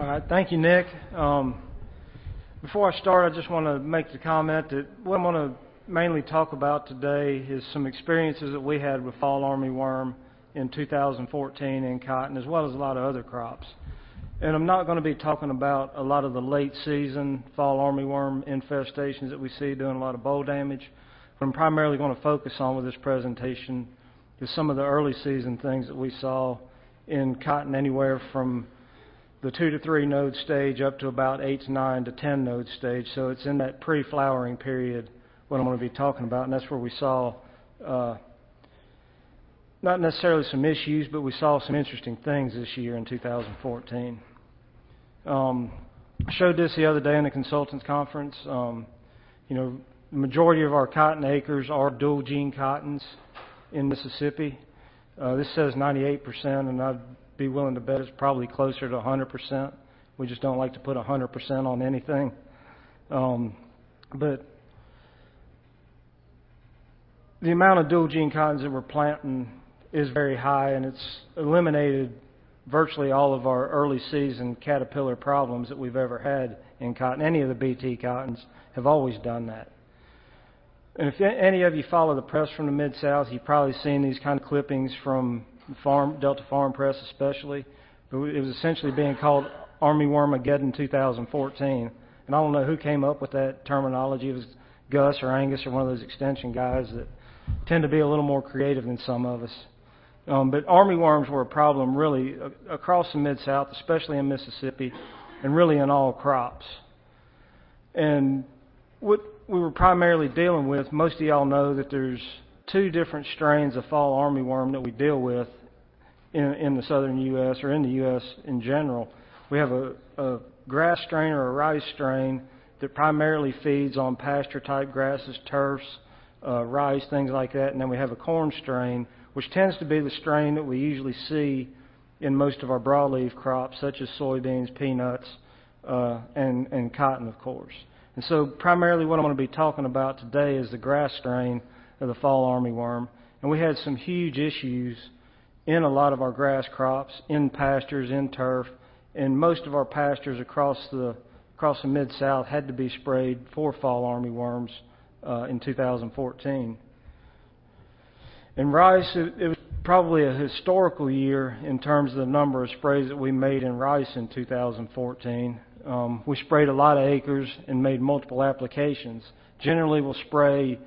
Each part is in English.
All right, thank you, Nick. Before I start, I just want to make the comment that what I want to mainly talk about today is some experiences that we had with fall armyworm in 2014 in cotton, as well as a lot of other crops. And I'm not going to be talking about a lot of the late season fall armyworm infestations that we see doing a lot of boll damage. What I'm primarily going to focus on with this presentation is some of the early season things that we saw in cotton, anywhere from the 2 to 3 node stage up to about 8 to 9 to 10 node stage. So it's in that pre-flowering period what I'm going to be talking about, and that's where we saw not necessarily some issues, but we saw some interesting things this year in 2014. I showed this the other day in the consultants conference. The majority of our cotton acres are dual gene cottons in Mississippi. This says 98%, and I'd be willing to bet it's probably closer to 100%. We just don't like to put 100% on anything. But the amount of dual gene cottons that we're planting is very high, and it's eliminated virtually all of our early season caterpillar problems that we've ever had in cotton. Any of the BT cottons have always done that. And if any of you follow the press from the Mid-South, you've probably seen these kind of clippings from Delta Farm Press especially. But it was essentially being called Armywormageddon 2014. And I don't know who came up with that terminology. It was Gus or Angus or one of those extension guys that tend to be a little more creative than some of us. But armyworms were a problem really across the Mid-South, especially in Mississippi, and really in all crops. And what we were primarily dealing with, most of y'all know that there's 2 different strains of fall armyworm that we deal with in the southern U.S. or in the U.S. in general. We have a grass strain or a rice strain that primarily feeds on pasture-type grasses, turfs, rice, things like that. And then we have a corn strain, which tends to be the strain that we usually see in most of our broadleaf crops, such as soybeans, peanuts, and cotton, of course. And so primarily what I'm going to be talking about today is the grass strain of the fall armyworm. And we had some huge issues in a lot of our grass crops, in pastures, in turf, and most of our pastures across the Mid-South had to be sprayed for fall armyworms in 2014. In rice, it was probably a historical year in terms of the number of sprays that we made in rice in 2014. We sprayed a lot of acres and made multiple applications. Generally, we'll spray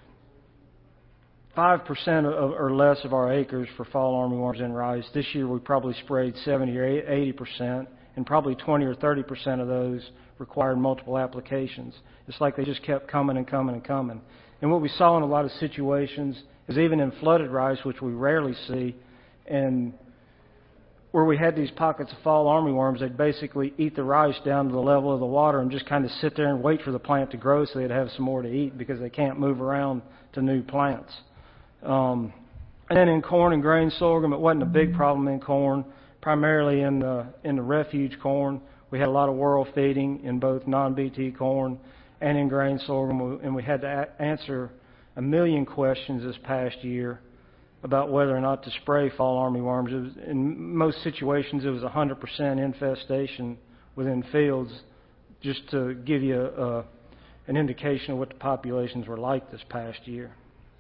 5% or less of our acres for fall armyworms in rice. This year, we probably sprayed 70 or 80%, and probably 20 or 30% of those required multiple applications. It's like they just kept coming and coming and coming. And what we saw in a lot of situations is even in flooded rice, which we rarely see, and where we had these pockets of fall armyworms, they'd basically eat the rice down to the level of the water and just kind of sit there and wait for the plant to grow so they'd have some more to eat because they can't move around to new plants. And then in corn and grain sorghum, it wasn't a big problem in corn, primarily in the refuge corn. We had a lot of whirl feeding in both non-BT corn and in grain sorghum, and we had to answer 1 million questions this past year about whether or not to spray fall armyworms. In most situations, it was 100% infestation within fields, just to give you an indication of what the populations were like this past year.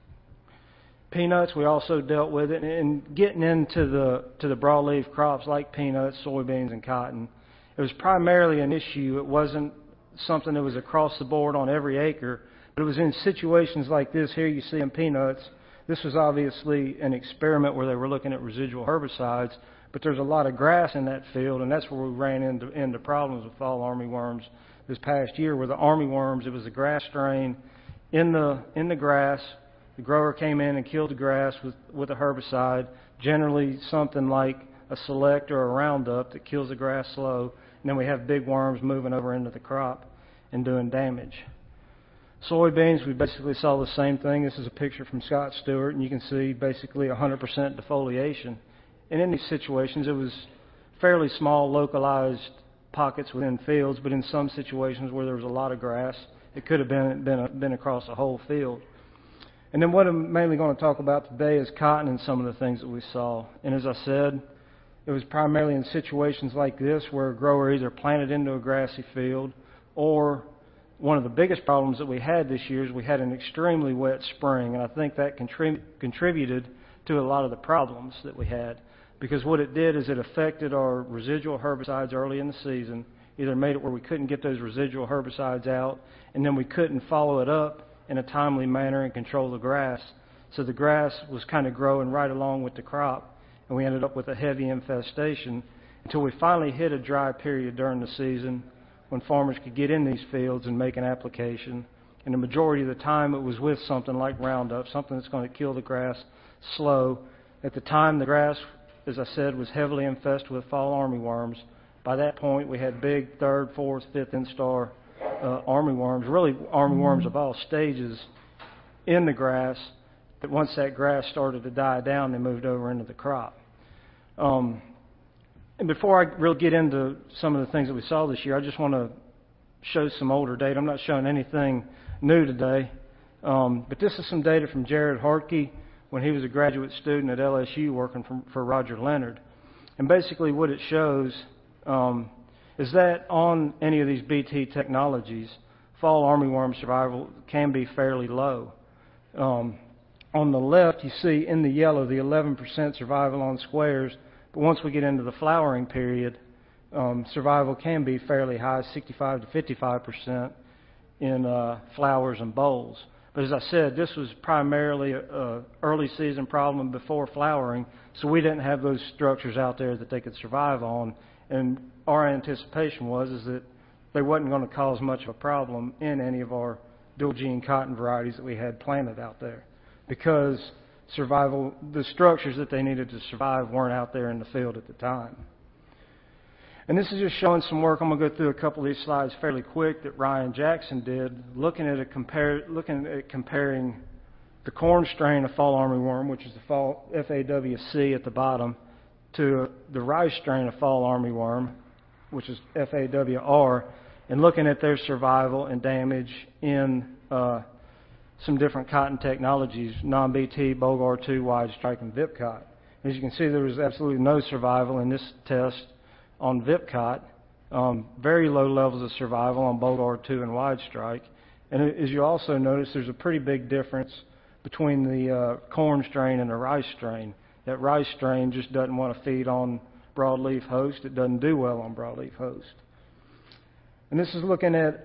Peanuts, we also dealt with it, and getting into the broadleaf crops like peanuts, soybeans, and cotton, it was primarily an issue. It wasn't something that was across the board on every acre, but it was in situations like this here you see in peanuts. This was obviously an experiment where they were looking at residual herbicides, but there's a lot of grass in that field, and that's where we ran into problems with fall armyworms this past year, where the armyworms, it was a grass strain in the grass. The grower came in and killed the grass with a herbicide, generally something like a Select or a Roundup that kills the grass slow, and then we have big worms moving over into the crop and doing damage. Soybeans, we basically saw the same thing. This is a picture from Scott Stewart, and you can see basically 100% defoliation. And in these situations, it was fairly small, localized pockets within fields, but in some situations where there was a lot of grass, it could have been across a whole field. And then what I'm mainly going to talk about today is cotton and some of the things that we saw. And as I said, it was primarily in situations like this where a grower either planted into a grassy field, or one of the biggest problems that we had this year is we had an extremely wet spring, and I think that contributed to a lot of the problems that we had, because what it did is it affected our residual herbicides early in the season, either made it where we couldn't get those residual herbicides out, and then we couldn't follow it up in a timely manner and control the grass. So the grass was kind of growing right along with the crop, and we ended up with a heavy infestation until we finally hit a dry period during the season when farmers could get in these fields and make an application. And the majority of the time it was with something like Roundup, something that's going to kill the grass slow. At the time, the grass, as I said, was heavily infested with fall armyworms. By that point, we had big 3rd, 4th, 5th instar armyworms, really armyworms of all stages in the grass, that once that grass started to die down, they moved over into the crop. And before I really get into some of the things that we saw this year, I just want to show some older data. I'm not showing anything new today, but this is some data from Jared Hartke when he was a graduate student at LSU working for Roger Leonard. And basically what it shows is that on any of these BT technologies, fall armyworm survival can be fairly low. On the left, you see in the yellow the 11% survival on squares, but once we get into the flowering period, survival can be fairly high, 65 to 55% in flowers and bolls. But as I said, this was primarily an early season problem before flowering, so we didn't have those structures out there that they could survive on. And our anticipation is that they wasn't going to cause much of a problem in any of our dual gene cotton varieties that we had planted out there, because the structures that they needed to survive weren't out there in the field at the time. And this is just showing some work. I'm going to go through a couple of these slides fairly quick that Ryan Jackson did, looking at comparing the corn strain of fall armyworm, which is the fall FAWC at the bottom, to the rice strain of fall armyworm, which is FAWR, and looking at their survival and damage in some different cotton technologies, non-BT, Bollgard 2, Wide Strike, and Vipcot. As you can see, there was absolutely no survival in this test on Vipcot, very low levels of survival on Bollgard 2 and Wide Strike. And as you also notice, there's a pretty big difference between the corn strain and the rice strain. That rice strain just doesn't want to feed on broadleaf host. It doesn't do well on broadleaf host. And this is looking at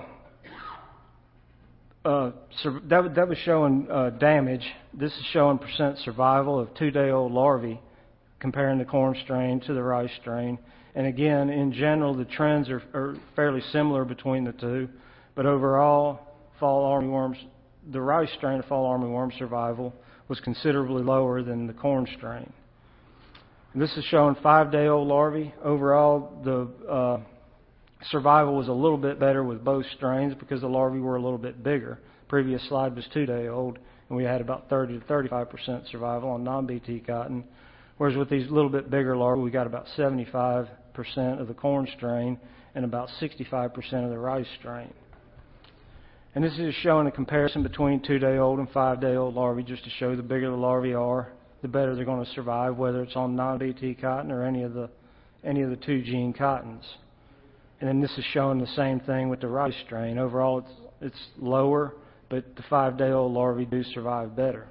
that was showing damage. This is showing percent survival of 2-day-old larvae, comparing the corn strain to the rice strain. And again, in general, the trends are fairly similar between the two. But overall, fall armyworms, the rice strain of fall armyworm survival was considerably lower than the corn strain. And this is showing 5-day-old larvae. Overall, the survival was a little bit better with both strains because the larvae were a little bit bigger. Previous slide was 2-day-old, and we had about 30 to 35% survival on non-BT cotton. Whereas with these little bit bigger larvae, we got about 75% of the corn strain and about 65% of the rice strain. And this is just showing a comparison between 2-day-old and 5-day-old larvae, just to show the bigger the larvae are, the better they're going to survive, whether it's on non-BT cotton or any of the 2-gene cottons. And then this is showing the same thing with the rice strain. Overall, it's lower, but the 5-day-old larvae do survive better.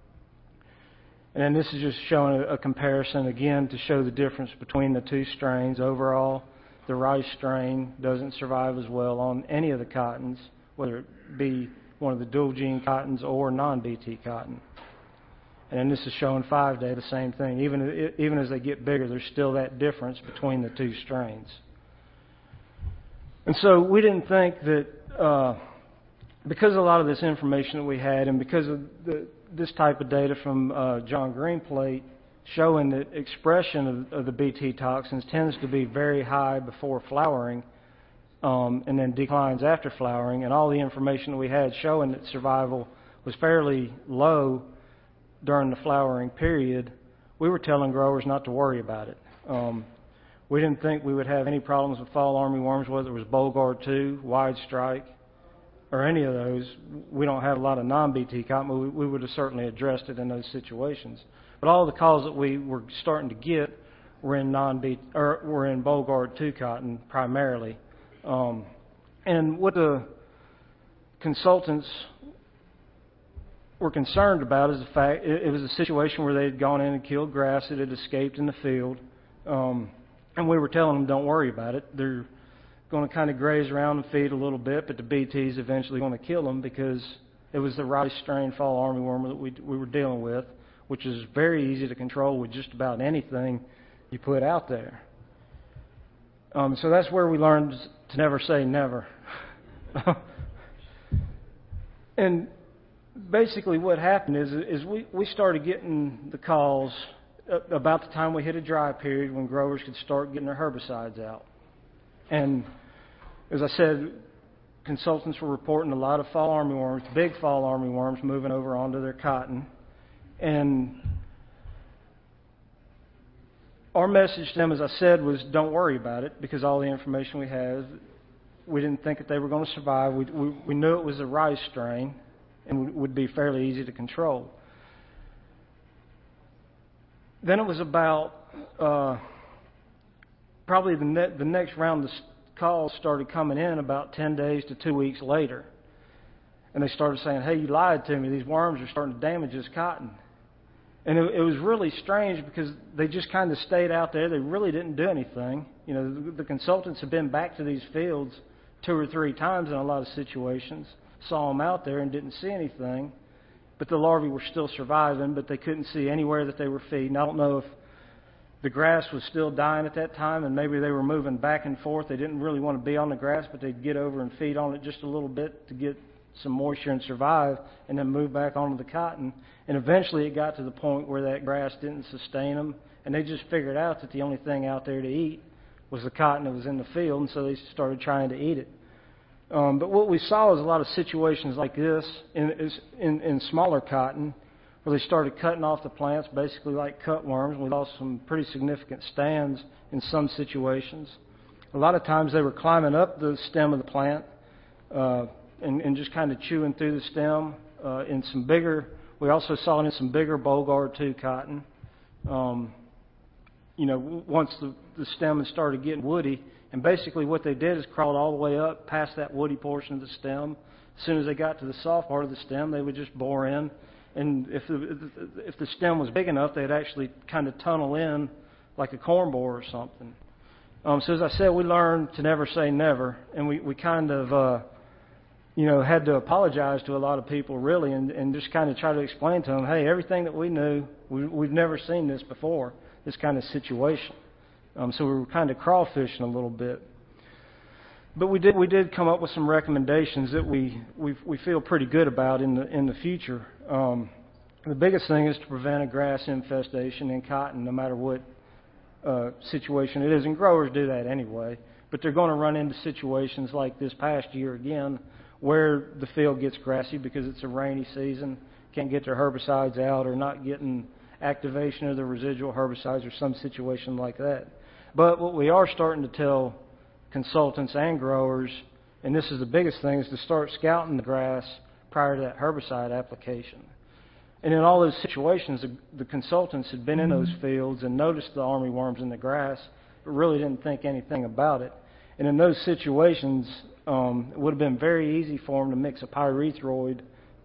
And then this is just showing a comparison, again, to show the difference between the two strains. Overall, the rice strain doesn't survive as well on any of the cottons, whether it be one of the dual gene cottons or non-BT cotton. And then this is showing 5-day, the same thing. Even as they get bigger, there's still that difference between the two strains. And so we didn't think that because of a lot of this information that we had, and because of this type of data from John Greenplate showing that expression of the BT toxins tends to be very high before flowering and then declines after flowering, and all the information that we had showing that survival was fairly low during the flowering period, we were telling growers not to worry about it. We didn't think we would have any problems with fall armyworms, whether it was Bollgard 2, Wide Strike, or any of those. We don't have a lot of non-BT cotton, but we would have certainly addressed it in those situations. But all the calls that we were starting to get were in were in Bollgard 2 cotton primarily. And what the consultants were concerned about is the fact it was a situation where they had gone in and killed grass that had escaped in the field. And we were telling them, don't worry about it. They're going to kind of graze around and feed a little bit, but the BT is eventually going to kill them because it was the rice strain fall armyworm that we were dealing with, which is very easy to control with just about anything you put out there. So that's where we learned to never say never. And basically what happened is we started getting the calls about the time we hit a dry period when growers could start getting their herbicides out. And as I said, consultants were reporting a lot of fall armyworms, big fall armyworms, moving over onto their cotton. And our message to them, as I said, was don't worry about it, because all the information we have, we didn't think that they were going to survive. We knew it was a rice strain and would be fairly easy to control. Then it was about probably the next round of calls started coming in about 10 days to 2 weeks later. And they started saying, hey, you lied to me. These worms are starting to damage this cotton. And it was really strange because they just kind of stayed out there. They really didn't do anything. You know, the consultants have been back to these fields 2 or 3 times in a lot of situations, saw them out there and didn't see anything. But the larvae were still surviving, but they couldn't see anywhere that they were feeding. I don't know if the grass was still dying at that time and maybe they were moving back and forth. They didn't really want to be on the grass, but they'd get over and feed on it just a little bit to get some moisture and survive, and then move back onto the cotton. And eventually it got to the point where that grass didn't sustain them, and they just figured out that the only thing out there to eat was the cotton that was in the field, and so they started trying to eat it. But what we saw is a lot of situations like this in smaller cotton, where they started cutting off the plants, basically like cutworms. We lost some pretty significant stands in some situations. A lot of times they were climbing up the stem of the plant and just kind of chewing through the stem. In some bigger, we also saw it in some bigger Bollgard 2 cotton. Once the stem had started getting woody, and basically what they did is crawled all the way up past that woody portion of the stem. As soon as they got to the soft part of the stem, they would just bore in. And if the stem was big enough, they'd actually kind of tunnel in like a corn borer or something. So as I said, we learned to never say never, and we kind of had to apologize to a lot of people, really, and just kind of try to explain to them, hey, everything that we knew, we've never seen this before, this kind of situation. So we were kind of crawfishing a little bit. But we did come up with some recommendations that we feel pretty good about in the future. The biggest thing is to prevent a grass infestation in cotton, no matter what situation it is. And growers do that anyway. But they're going to run into situations like this past year again, where the field gets grassy because it's a rainy season, can't get their herbicides out, or not getting activation of the residual herbicides, or some situation like that. But what we are starting to tell consultants and growers, and this is the biggest thing, is to start scouting the grass prior to that herbicide application. And in all those situations, the consultants had been in those fields and noticed the armyworms in the grass, but really didn't think anything about it. And in those situations, it would have been very easy for them to mix a pyrethroid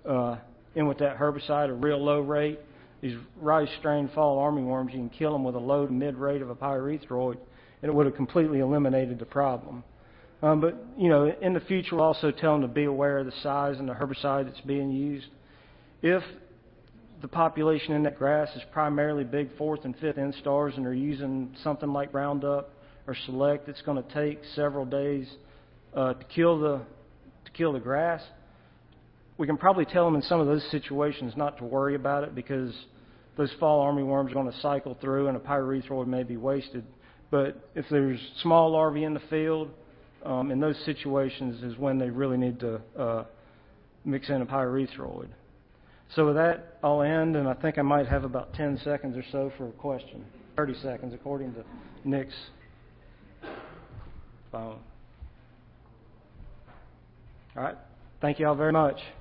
in with that herbicide at a real low rate. These rice strain fall armyworms, you can kill them with a low to mid rate of a pyrethroid, and it would have completely eliminated the problem. But in the future, we'll also tell them to be aware of the size and the herbicide that's being used. If the population in that grass is primarily big 4th and 5th instars, and they're using something like Roundup or Select, it's going to take several days to kill the grass. We can probably tell them in some of those situations not to worry about it, because those fall armyworms are going to cycle through and a pyrethroid may be wasted. But if there's small larvae in the field, in those situations is when they really need to mix in a pyrethroid. So with that, I'll end, and I think I might have about 10 seconds or so for a question. 30 seconds, according to Nick's phone. All right. Thank you all very much.